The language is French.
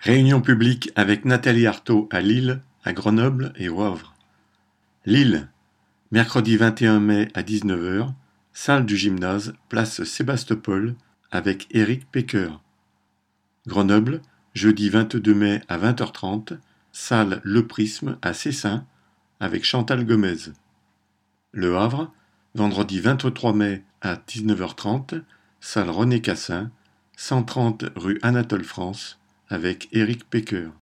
Réunion publique avec Nathalie Arthaud à Lille, à Grenoble et au Havre. Lille, mercredi 21 mai à 19h, salle du Gymnase, place Sébastopol, avec Éric Pecker. Grenoble, jeudi 22 mai à 20h30, salle Le Prisme à Cessin, avec Chantal Gomez. Le Havre, vendredi 23 mai à 19h30, salle René Cassin, 130 rue Anatole France, avec Éric Pecker.